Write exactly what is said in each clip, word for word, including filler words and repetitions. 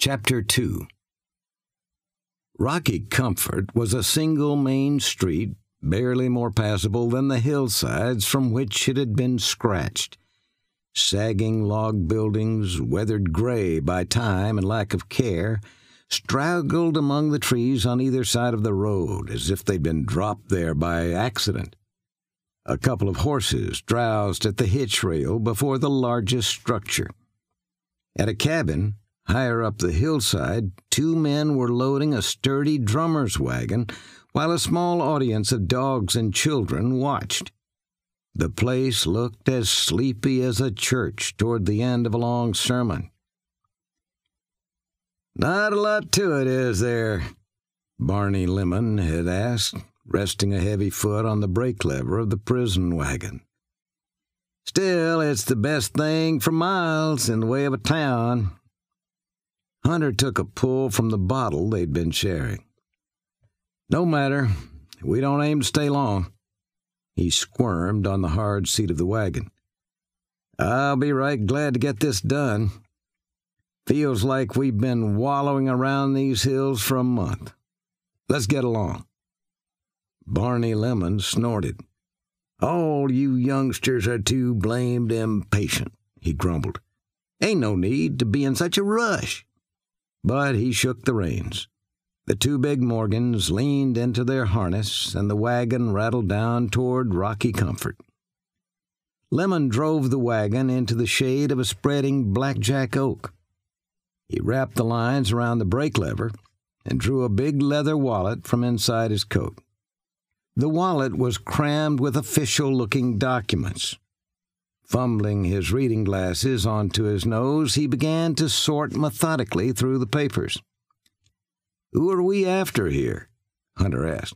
Chapter two. Rocky Comfort was a single main street, barely more passable than the hillsides from which it had been scratched. Sagging log buildings, weathered gray by time and lack of care, straggled among the trees on either side of the road, as if they'd been dropped there by accident. A couple of horses drowsed at the hitch rail before the largest structure. At a cabin, higher up the hillside, two men were loading a sturdy drummer's wagon, while a small audience of dogs and children watched. The place looked as sleepy as a church toward the end of a long sermon. "Not a lot to it, is there?" Barney Lemon had asked, resting a heavy foot on the brake lever of the prison wagon. "Still, it's the best thing for miles in the way of a town." Hunter took a pull from the bottle they'd been sharing. "No matter. We don't aim to stay long." He squirmed on the hard seat of the wagon. "I'll be right glad to get this done. Feels like we've been wallowing around these hills for a month. Let's get along." Barney Lemon snorted. "All you youngsters are too blamed impatient," he grumbled. "Ain't no need to be in such a rush." But he shook the reins. The two big Morgans leaned into their harness, and the wagon rattled down toward Rocky Comfort. Lemon drove the wagon into the shade of a spreading blackjack oak. He wrapped the lines around the brake lever and drew a big leather wallet from inside his coat. The wallet was crammed with official-looking documents. Fumbling his reading glasses onto his nose, he began to sort methodically through the papers. "Who are we after here?" Hunter asked.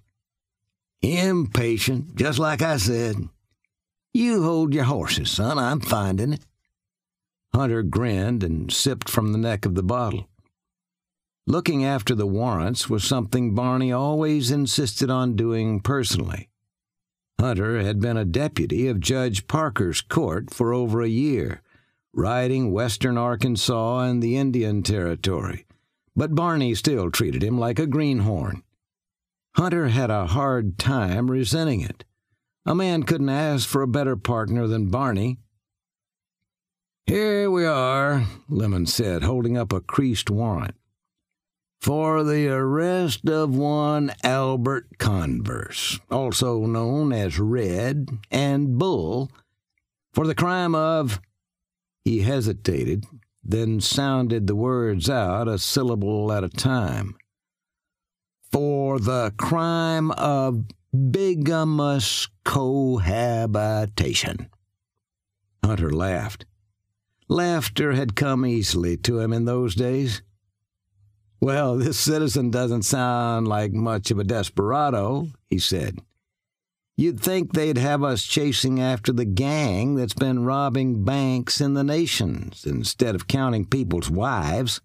"Impatient, just like I said. You hold your horses, son. I'm finding it." Hunter grinned and sipped from the neck of the bottle. Looking after the warrants was something Barney always insisted on doing personally. Hunter had been a deputy of Judge Parker's court for over a year, riding western Arkansas and the Indian Territory, but Barney still treated him like a greenhorn. Hunter had a hard time resenting it. A man couldn't ask for a better partner than Barney. "Here we are," Lemon said, holding up a creased warrant. "For the arrest of one Albert Converse, also known as Red and Bull, for the crime of—" He hesitated, then sounded the words out a syllable at a time. "For the crime of bigamous cohabitation." Hunter laughed. Laughter had come easily to him in those days. "Well, this citizen doesn't sound like much of a desperado," he said. "You'd think they'd have us chasing after the gang that's been robbing banks in the nations instead of counting people's wives."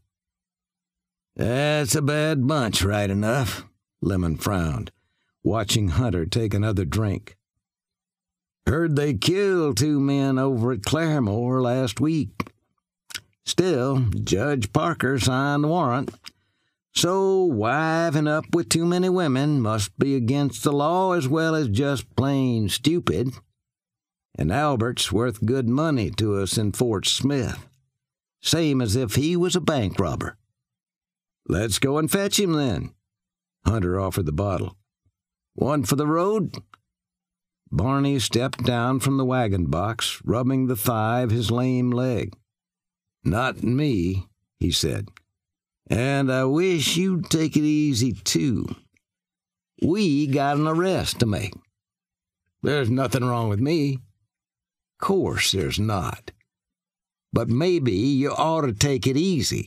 "That's a bad bunch, right enough," Lemon frowned, watching Hunter take another drink. "Heard they killed two men over at Claremore last week. Still, Judge Parker signed the warrant. So wiving up with too many women must be against the law as well as just plain stupid. And Albert's worth good money to us in Fort Smith, same as if he was a bank robber." "Let's go and fetch him, then." Hunter offered the bottle. "One for the road?" Barney stepped down from the wagon box, rubbing the thigh of his lame leg. "Not me," he said. "And I wish you'd take it easy, too. We got an arrest to make." "There's nothing wrong with me." "Course there's not. But maybe you ought to take it easy."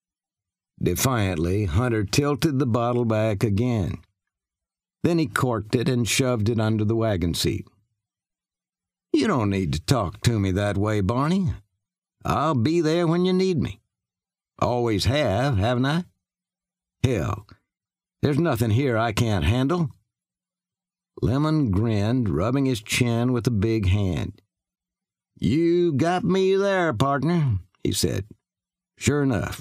Defiantly, Hunter tilted the bottle back again. Then he corked it and shoved it under the wagon seat. "You don't need to talk to me that way, Barney. I'll be there when you need me. Always have, haven't I? Hell, there's nothing here I can't handle." Lemon grinned, rubbing his chin with a big hand. "You got me there, partner," he said. Sure enough,